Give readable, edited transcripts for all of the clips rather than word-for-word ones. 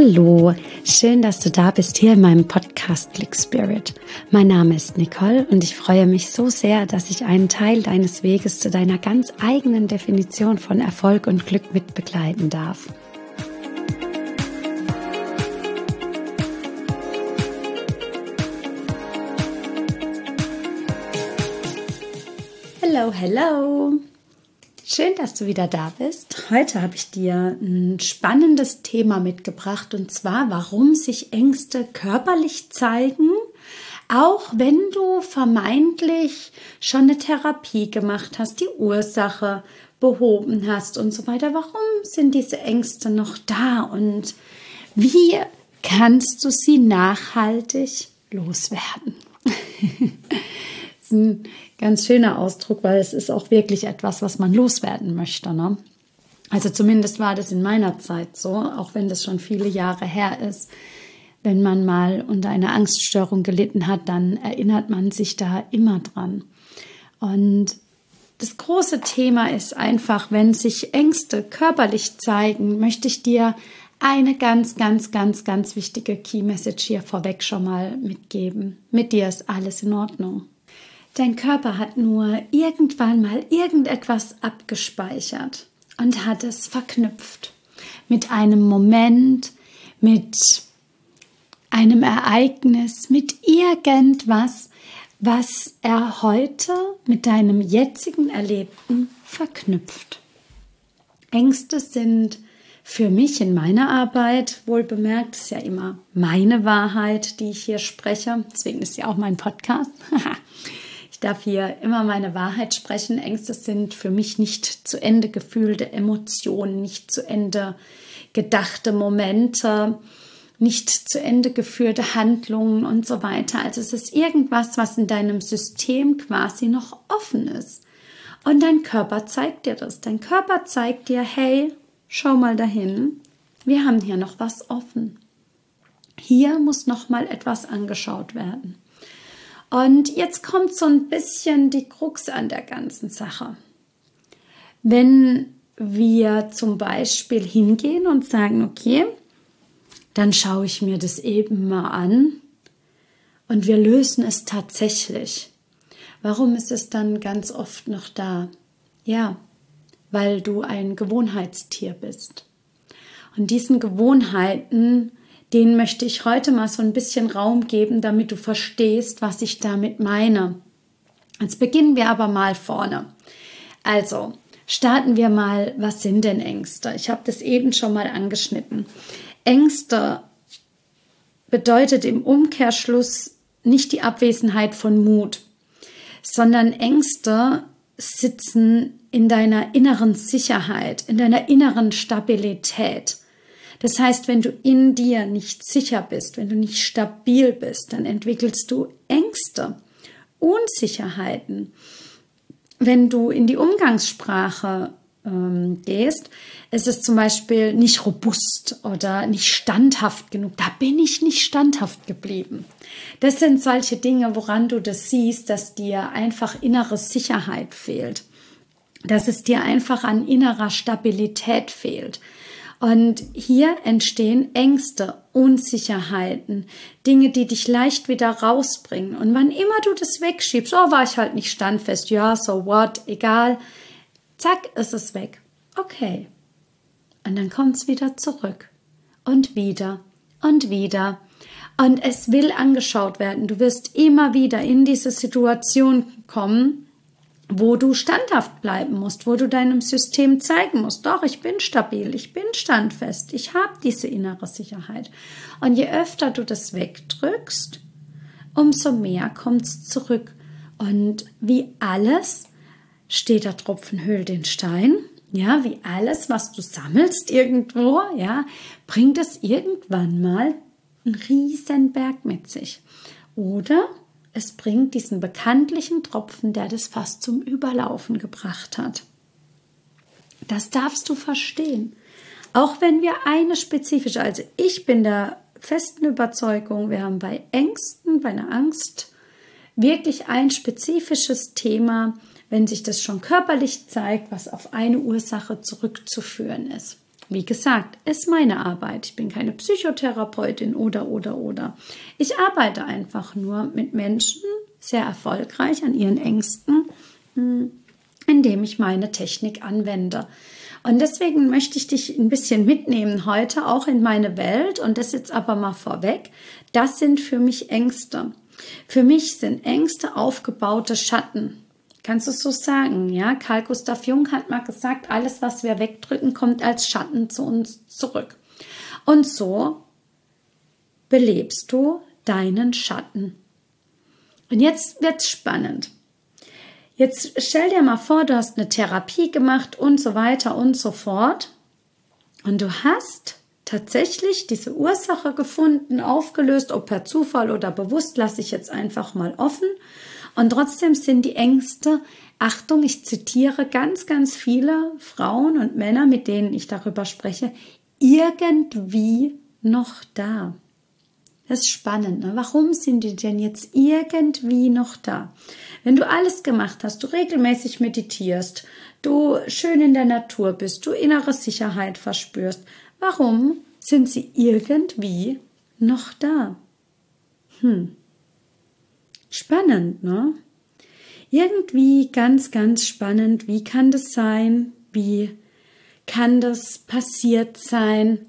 Hallo, schön, dass du da bist hier in meinem Podcast Click Spirit. Mein Name ist Nicole und ich freue mich so sehr, dass ich einen Teil deines Weges zu deiner ganz eigenen Definition von Erfolg und Glück mit begleiten darf. Hello, hello! Schön, dass du wieder da bist. Heute habe ich dir ein spannendes Thema mitgebracht und zwar, warum sich Ängste körperlich zeigen, auch wenn du vermeintlich schon eine Therapie gemacht hast, die Ursache behoben hast und so weiter. Warum sind diese Ängste noch da und wie kannst du sie nachhaltig loswerden? Das ist ein ganz schöner Ausdruck, weil es ist auch wirklich etwas, was man loswerden möchte, ne? Also zumindest war das in meiner Zeit so, auch wenn das schon viele Jahre her ist. Wenn man mal unter einer Angststörung gelitten hat, dann erinnert man sich da immer dran. Und das große Thema ist einfach, wenn sich Ängste körperlich zeigen, möchte ich dir eine ganz wichtige Key Message hier vorweg schon mal mitgeben. Mit dir ist alles in Ordnung. Dein Körper hat nur irgendwann mal irgendetwas abgespeichert und hat es verknüpft mit einem Moment, mit einem Ereignis, mit irgendwas, was er heute mit deinem jetzigen Erlebten verknüpft. Ängste sind für mich in meiner Arbeit, wohlbemerkt, ist ja immer meine Wahrheit, die ich hier spreche, deswegen ist ja auch mein Podcast. Ich darf hier immer meine Wahrheit sprechen. Ängste sind für mich nicht zu Ende gefühlte Emotionen, nicht zu Ende gedachte Momente, nicht zu Ende geführte Handlungen und so weiter. Also es ist irgendwas, was in deinem System quasi noch offen ist. Und dein Körper zeigt dir das. Dein Körper zeigt dir, hey, schau mal dahin, wir haben hier noch was offen. Hier muss noch mal etwas angeschaut werden. Und jetzt kommt so ein bisschen die Krux an der ganzen Sache. Wenn wir zum Beispiel hingehen und sagen, okay, dann schaue ich mir das eben mal an und wir lösen es tatsächlich. Warum ist es dann ganz oft noch da? Ja, weil du ein Gewohnheitstier bist. Und diesen Gewohnheiten, denen möchte ich heute mal so ein bisschen Raum geben, damit du verstehst, was ich damit meine. Jetzt beginnen wir aber mal vorne. Also, starten wir mal, was sind denn Ängste? Ich habe das eben schon mal angeschnitten. Ängste bedeutet im Umkehrschluss nicht die Abwesenheit von Mut, sondern Ängste sitzen in deiner inneren Sicherheit, in deiner inneren Stabilität. Das heißt, wenn du in dir nicht sicher bist, wenn du nicht stabil bist, dann entwickelst du Ängste, Unsicherheiten. Wenn du in die Umgangssprache gehst, ist es zum Beispiel nicht robust oder nicht standhaft genug. Da bin ich nicht standhaft geblieben. Das sind solche Dinge, woran du das siehst, dass dir einfach innere Sicherheit fehlt, dass es dir einfach an innerer Stabilität fehlt. Und hier entstehen Ängste, Unsicherheiten, Dinge, die dich leicht wieder rausbringen. Und wann immer du das wegschiebst, oh, war ich halt nicht standfest, ja, so what, egal, zack, ist es weg. Okay. Und dann kommt es wieder zurück. Und wieder. Und wieder. Und es will angeschaut werden. Du wirst immer wieder in diese Situation kommen, wo du standhaft bleiben musst, wo du deinem System zeigen musst, doch, ich bin stabil, ich bin standfest, ich habe diese innere Sicherheit. Und je öfter du das wegdrückst, umso mehr kommt es zurück. Und wie alles steht der Tropfen höhlt den Stein, ja, wie alles, was du sammelst irgendwo, ja, bringt es irgendwann mal einen riesen Berg mit sich. Oder es bringt diesen bekanntlichen Tropfen, der das fast zum Überlaufen gebracht hat. Das darfst du verstehen. Auch wenn wir eine spezifische, also ich bin der festen Überzeugung, wir haben bei Ängsten, bei einer Angst wirklich ein spezifisches Thema, wenn sich das schon körperlich zeigt, was auf eine Ursache zurückzuführen ist. Wie gesagt, ist meine Arbeit. Ich bin keine Psychotherapeutin oder. Ich arbeite einfach nur mit Menschen sehr erfolgreich an ihren Ängsten, indem ich meine Technik anwende. Und deswegen möchte ich dich ein bisschen mitnehmen heute auch in meine Welt. Und das jetzt aber mal vorweg. Das sind für mich Ängste. Für mich sind Ängste aufgebaute Schatten. Kannst du es so sagen? Ja, Carl Gustav Jung hat mal gesagt, alles, was wir wegdrücken, kommt als Schatten zu uns zurück. Und so belebst du deinen Schatten. Und jetzt wird's spannend. Jetzt stell dir mal vor, du hast eine Therapie gemacht und so weiter und so fort. Und du hast tatsächlich diese Ursache gefunden, aufgelöst, ob per Zufall oder bewusst, lasse ich jetzt einfach mal offen. Und trotzdem sind die Ängste, Achtung, ich zitiere ganz, ganz viele Frauen und Männer, mit denen ich darüber spreche, irgendwie noch da. Das ist spannend, ne? Warum sind die denn jetzt irgendwie noch da? Wenn du alles gemacht hast, du regelmäßig meditierst, du schön in der Natur bist, du innere Sicherheit verspürst, warum sind sie irgendwie noch da? Spannend, ne? Irgendwie ganz, ganz spannend. Wie kann das sein? Wie kann das passiert sein?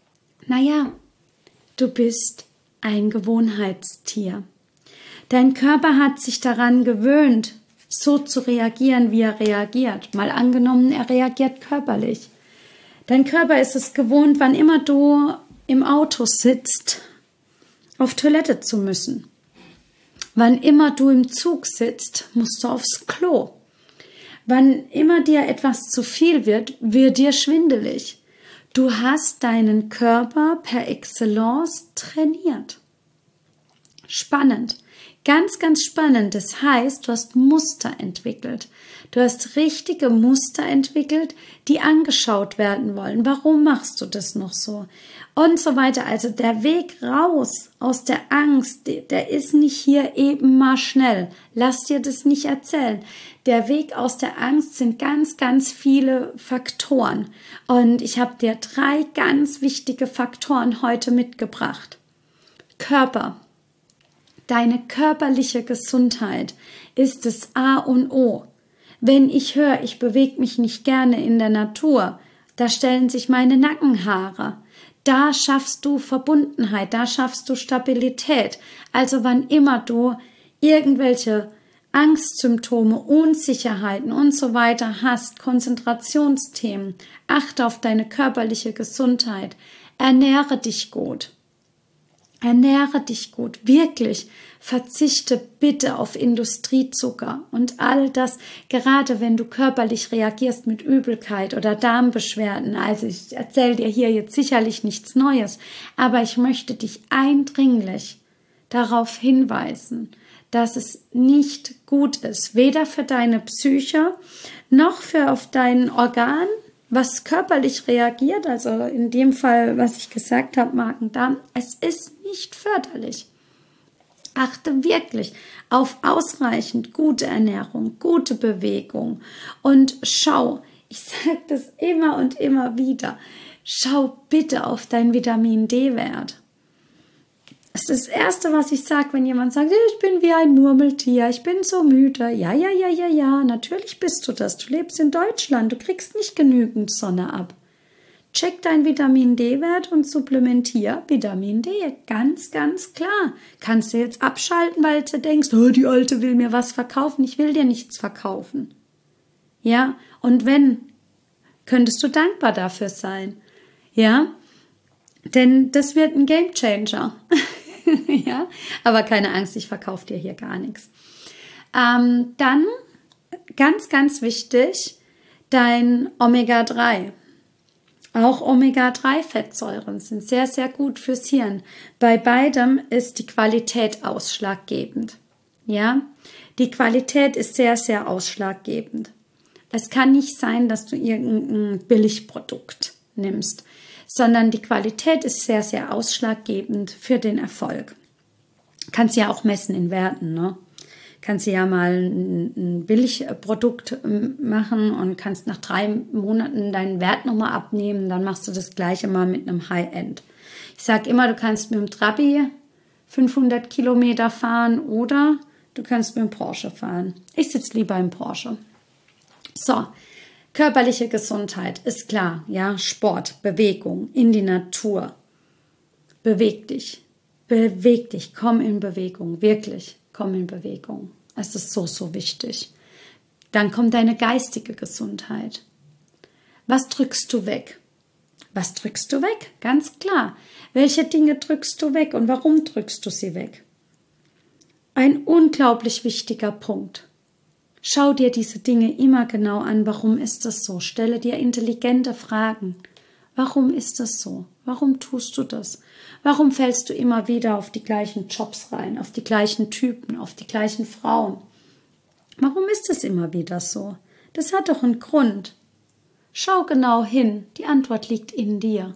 Naja, du bist ein Gewohnheitstier. Dein Körper hat sich daran gewöhnt, so zu reagieren, wie er reagiert. Mal angenommen, er reagiert körperlich. Dein Körper ist es gewohnt, wann immer du im Auto sitzt, auf Toilette zu müssen. Wann immer du im Zug sitzt, musst du aufs Klo. Wann immer dir etwas zu viel wird, wird dir schwindelig. Du hast deinen Körper per Excellence trainiert. Spannend. Ganz, ganz spannend. Das heißt, du hast Muster entwickelt. Du hast richtige Muster entwickelt, die angeschaut werden wollen. Warum machst du das noch so? Und so weiter. Also der Weg raus aus der Angst, der ist nicht hier eben mal schnell. Lass dir das nicht erzählen. Der Weg aus der Angst sind ganz, ganz viele Faktoren. Und ich habe dir 3 ganz wichtige Faktoren heute mitgebracht. Körper. Deine körperliche Gesundheit ist das A und O. Wenn ich höre, ich bewege mich nicht gerne in der Natur, da stellen sich meine Nackenhaare. Da schaffst du Verbundenheit, da schaffst du Stabilität. Also wann immer du irgendwelche Angstsymptome, Unsicherheiten und so weiter hast, Konzentrationsthemen, achte auf deine körperliche Gesundheit, ernähre dich gut. Ernähre dich gut, wirklich. Verzichte bitte auf Industriezucker und all das, gerade wenn du körperlich reagierst mit Übelkeit oder Darmbeschwerden. Also ich erzähle dir hier jetzt sicherlich nichts Neues, aber ich möchte dich eindringlich darauf hinweisen, dass es nicht gut ist, weder für deine Psyche noch für auf dein Organ, was körperlich reagiert, also in dem Fall, was ich gesagt habe, Magen-Darm, es ist nicht förderlich. Achte wirklich auf ausreichend gute Ernährung, gute Bewegung und schau, ich sage das immer und immer wieder, schau bitte auf deinen Vitamin-D-Wert. Das ist das Erste, was ich sage, wenn jemand sagt, ich bin wie ein Murmeltier, ich bin so müde. Ja, natürlich bist du das. Du lebst in Deutschland, du kriegst nicht genügend Sonne ab. Check deinen Vitamin-D-Wert und supplementier Vitamin D. Ganz, ganz klar. Kannst du jetzt abschalten, weil du denkst, oh, die Alte will mir was verkaufen. Ich will dir nichts verkaufen. Ja, und wenn, könntest du dankbar dafür sein. Ja, denn das wird ein Gamechanger. Ja, aber keine Angst, ich verkaufe dir hier gar nichts. Dann, ganz, ganz wichtig, dein Omega-3. Auch Omega-3-Fettsäuren sind sehr, sehr gut fürs Hirn. Bei beidem ist die Qualität ausschlaggebend. Ja, die Qualität ist sehr, sehr ausschlaggebend. Es kann nicht sein, dass du irgendein Billigprodukt nimmst, sondern die Qualität ist sehr, sehr ausschlaggebend für den Erfolg. Kannst ja auch messen in Werten, ne? kannst du ja mal ein Billigprodukt machen und kannst nach 3 Monaten deinen Wert nochmal abnehmen. Dann machst du das Gleiche mal mit einem High-End. Ich sage immer, du kannst mit dem Trabi 500 Kilometer fahren oder du kannst mit dem Porsche fahren. Ich sitze lieber im Porsche. So, körperliche Gesundheit ist klar. Ja, Sport, Bewegung, in die Natur. Beweg dich, komm in Bewegung, wirklich, komm in Bewegung. Es ist so, so wichtig. Dann kommt deine geistige Gesundheit. Was drückst du weg? Was drückst du weg? Ganz klar. Welche Dinge drückst du weg und warum drückst du sie weg? Ein unglaublich wichtiger Punkt. Schau dir diese Dinge immer genau an. Warum ist das so? Stelle dir intelligente Fragen. Warum ist das so? Warum tust du das? Warum fällst du immer wieder auf die gleichen Jobs rein, auf die gleichen Typen, auf die gleichen Frauen? Warum ist es immer wieder so? Das hat doch einen Grund. Schau genau hin, die Antwort liegt in dir.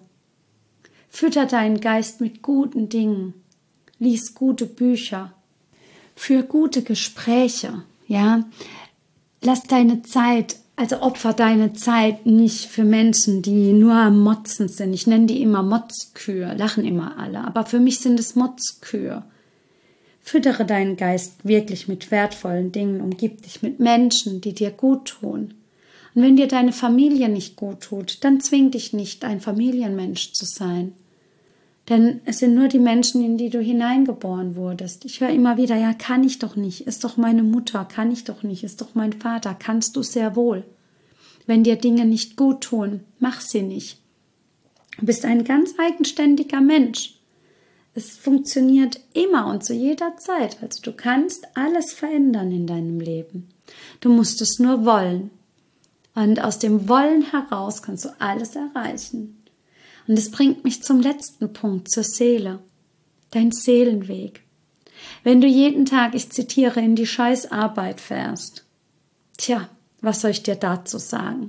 Fütter deinen Geist mit guten Dingen, lies gute Bücher, führ gute Gespräche, ja. Lass deine Zeit, also opfer deine Zeit nicht für Menschen, die nur am Motzen sind. Ich nenne die immer Motzkühe, lachen immer alle, aber für mich sind es Motzkühe. Füttere deinen Geist wirklich mit wertvollen Dingen, umgib dich mit Menschen, die dir gut tun. Und wenn dir deine Familie nicht gut tut, dann zwing dich nicht, ein Familienmensch zu sein. Denn es sind nur die Menschen, in die du hineingeboren wurdest. Ich höre immer wieder, ja, kann ich doch nicht, ist doch meine Mutter, kann ich doch nicht, ist doch mein Vater, kannst du sehr wohl. Wenn dir Dinge nicht gut tun, mach sie nicht. Du bist ein ganz eigenständiger Mensch. Es funktioniert immer und zu jeder Zeit. Also du kannst alles verändern in deinem Leben. Du musst es nur wollen. Und aus dem Wollen heraus kannst du alles erreichen. Und es bringt mich zum letzten Punkt, zur Seele. Dein Seelenweg. Wenn du jeden Tag, ich zitiere, in die Scheißarbeit fährst, tja, was soll ich dir dazu sagen?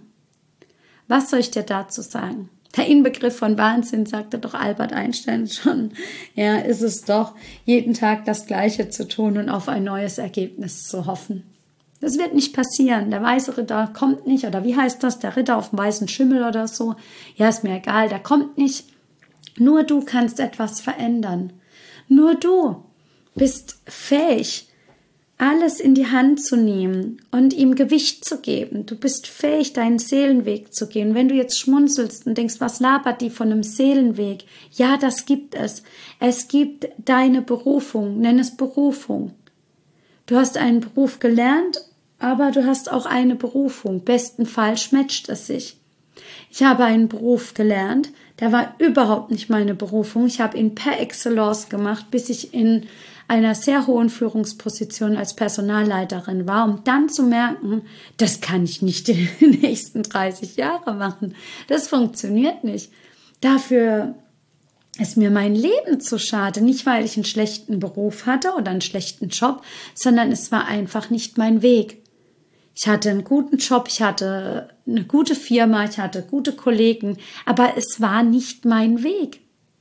Was soll ich dir dazu sagen? Der Inbegriff von Wahnsinn, sagte doch Albert Einstein schon. Ja, ist es doch, jeden Tag das Gleiche zu tun und auf ein neues Ergebnis zu hoffen. Das wird nicht passieren. Der weiße Ritter kommt nicht. Oder wie heißt das? Der Ritter auf dem weißen Schimmel oder so. Ja, ist mir egal. Der kommt nicht. Nur du kannst etwas verändern. Nur du bist fähig, alles in die Hand zu nehmen und ihm Gewicht zu geben. Du bist fähig, deinen Seelenweg zu gehen. Wenn du jetzt schmunzelst und denkst, was labert die von einem Seelenweg? Ja, das gibt es. Es gibt deine Berufung. Nenn es Berufung. Du hast einen Beruf gelernt, aber du hast auch eine Berufung. Bestenfalls matcht es sich. Ich habe einen Beruf gelernt, der war überhaupt nicht meine Berufung. Ich habe ihn per Excellence gemacht, bis ich in einer sehr hohen Führungsposition als Personalleiterin war, um dann zu merken, das kann ich nicht in den nächsten 30 Jahren machen. Das funktioniert nicht. Dafür ist mir mein Leben zu schade, nicht weil ich einen schlechten Beruf hatte oder einen schlechten Job, sondern es war einfach nicht mein Weg. Ich hatte einen guten Job, ich hatte eine gute Firma, ich hatte gute Kollegen, aber es war nicht mein Weg.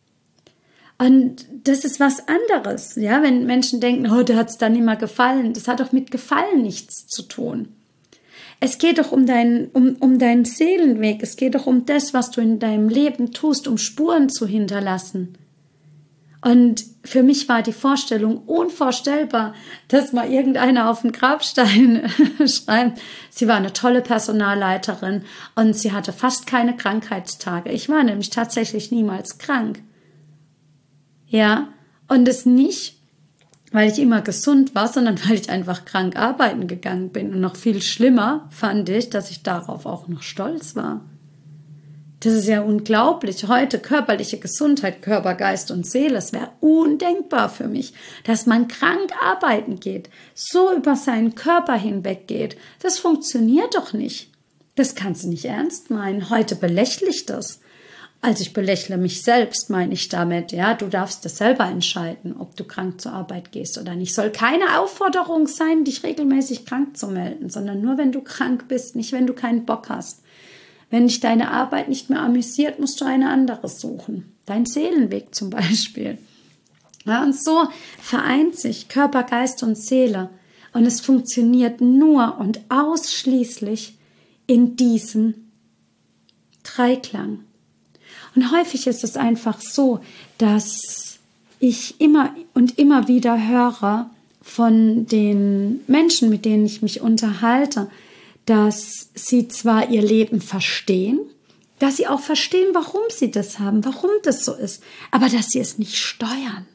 Und das ist was anderes, ja, wenn Menschen denken, oh, dir hat es dann immer gefallen. Das hat doch mit Gefallen nichts zu tun. Es geht doch um deinen Seelenweg. Es geht doch um das, was du in deinem Leben tust, um Spuren zu hinterlassen. Und für mich war die Vorstellung unvorstellbar, dass mal irgendeiner auf den Grabstein schreibt, sie war eine tolle Personalleiterin und sie hatte fast keine Krankheitstage. Ich war nämlich tatsächlich niemals krank. Ja, und es nicht, weil ich immer gesund war, sondern weil ich einfach krank arbeiten gegangen bin. Und noch viel schlimmer fand ich, dass ich darauf auch noch stolz war. Das ist ja unglaublich. Heute körperliche Gesundheit, Körper, Geist und Seele, es wäre undenkbar für mich, dass man krank arbeiten geht, so über seinen Körper hinweggeht. Das funktioniert doch nicht. Das kannst du nicht ernst meinen. Heute belächle ich das. Also ich belächle mich selbst, meine ich damit. Ja, du darfst das selber entscheiden, ob du krank zur Arbeit gehst oder nicht. Soll keine Aufforderung sein, dich regelmäßig krank zu melden, sondern nur, wenn du krank bist, nicht wenn du keinen Bock hast. Wenn dich deine Arbeit nicht mehr amüsiert, musst du eine andere suchen. Dein Seelenweg zum Beispiel. Ja, und so vereint sich Körper, Geist und Seele. Und es funktioniert nur und ausschließlich in diesem Dreiklang. Und häufig ist es einfach so, dass ich immer und immer wieder höre von den Menschen, mit denen ich mich unterhalte, dass sie zwar ihr Leben verstehen, dass sie auch verstehen, warum sie das haben, warum das so ist, aber dass sie es nicht steuern.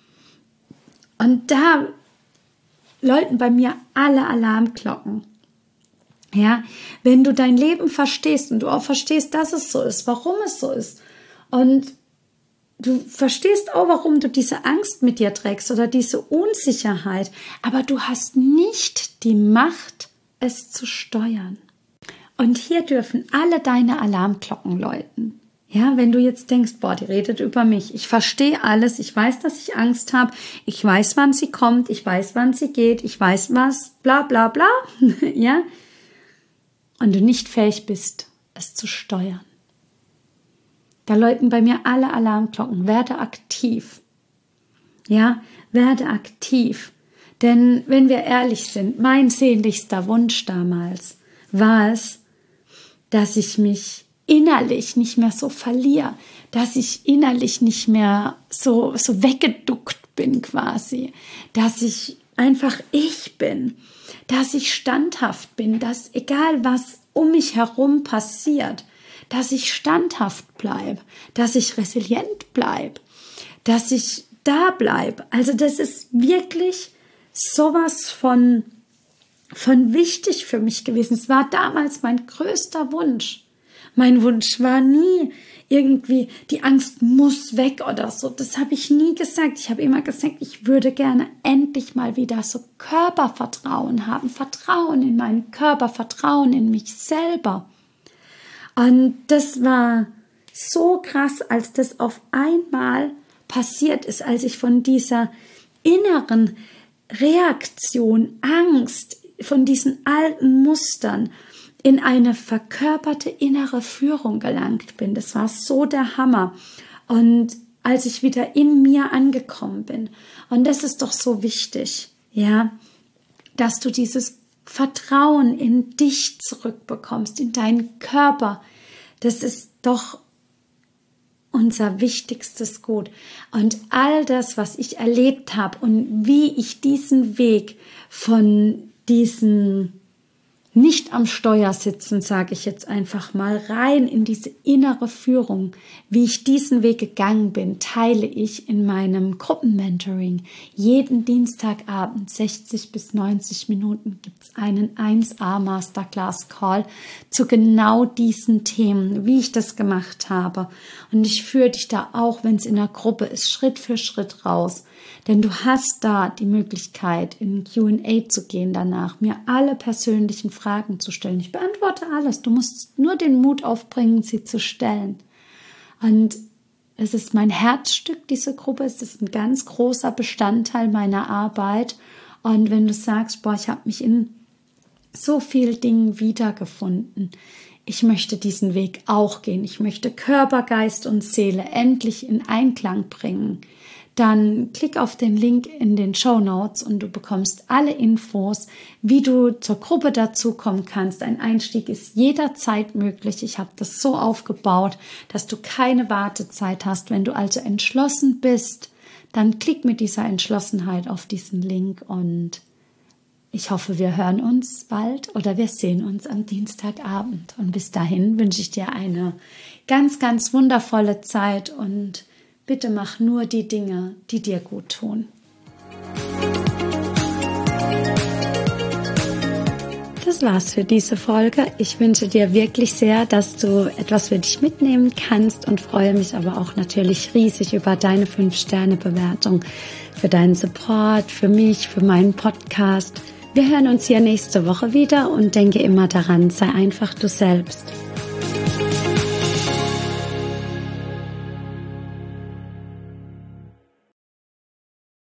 Und da läuten bei mir alle Alarmglocken. Ja, wenn du dein Leben verstehst und du auch verstehst, dass es so ist, warum es so ist und du verstehst auch, warum du diese Angst mit dir trägst oder diese Unsicherheit, aber du hast nicht die Macht, es zu steuern. Und hier dürfen alle deine Alarmglocken läuten. Ja, wenn du jetzt denkst, boah, die redet über mich, ich verstehe alles, ich weiß, dass ich Angst habe, ich weiß, wann sie kommt, ich weiß, wann sie geht, ich weiß was, bla bla bla, ja, und du nicht fähig bist, es zu steuern. Da läuten bei mir alle Alarmglocken, werde aktiv, ja, werde aktiv, denn wenn wir ehrlich sind, mein sehnlichster Wunsch damals war es, dass ich mich innerlich nicht mehr so verliere, dass ich innerlich nicht mehr so weggeduckt bin quasi, dass ich einfach ich bin, dass ich standhaft bin, dass egal was um mich herum passiert, dass ich standhaft bleibe, dass ich resilient bleibe, dass ich da bleibe. Also das ist wirklich sowas von wichtig für mich gewesen. Es war damals mein größter Wunsch. Mein Wunsch war nie irgendwie, die Angst muss weg oder so. Das habe ich nie gesagt. Ich habe immer gesagt, ich würde gerne endlich mal wieder so Körpervertrauen haben. Vertrauen in meinen Körper, Vertrauen in mich selber. Und das war so krass, als das auf einmal passiert ist, als ich von dieser inneren Reaktion, Angst, von diesen alten Mustern in eine verkörperte innere Führung gelangt bin. Das war so der Hammer. Und als ich wieder in mir angekommen bin, und das ist doch so wichtig, ja, dass du dieses Vertrauen in dich zurückbekommst, in deinen Körper. Das ist doch unser wichtigstes Gut. Und all das, was ich erlebt habe und wie ich diesen Weg von diesen nicht am Steuer sitzen, sage ich jetzt einfach mal, rein in diese innere Führung, wie ich diesen Weg gegangen bin, teile ich in meinem Gruppenmentoring. Jeden Dienstagabend, 60 bis 90 Minuten, gibt es einen 1A Masterclass Call zu genau diesen Themen, wie ich das gemacht habe. Und ich führe dich da auch, wenn es in der Gruppe ist, Schritt für Schritt raus. Denn du hast da die Möglichkeit, in Q&A zu gehen danach, mir alle persönlichen Fragen zu stellen. Ich beantworte alles. Du musst nur den Mut aufbringen, sie zu stellen. Und es ist mein Herzstück, diese Gruppe. Es ist ein ganz großer Bestandteil meiner Arbeit. Und wenn du sagst, boah, ich habe mich in so vielen Dingen wiedergefunden, ich möchte diesen Weg auch gehen. Ich möchte Körper, Geist und Seele endlich in Einklang bringen. Dann klick auf den Link in den Shownotes und du bekommst alle Infos, wie du zur Gruppe dazukommen kannst. Ein Einstieg ist jederzeit möglich. Ich habe das so aufgebaut, dass du keine Wartezeit hast. Wenn du also entschlossen bist, dann klick mit dieser Entschlossenheit auf diesen Link und ich hoffe, wir hören uns bald oder wir sehen uns am Dienstagabend. Und bis dahin wünsche ich dir eine ganz, ganz wundervolle Zeit und bitte mach nur die Dinge, die dir gut tun. Das war's für diese Folge. Ich wünsche dir wirklich sehr, dass du etwas für dich mitnehmen kannst und freue mich aber auch natürlich riesig über deine 5-Sterne-Bewertung, für deinen Support, für mich, für meinen Podcast. Wir hören uns hier nächste Woche wieder und denke immer daran, sei einfach du selbst.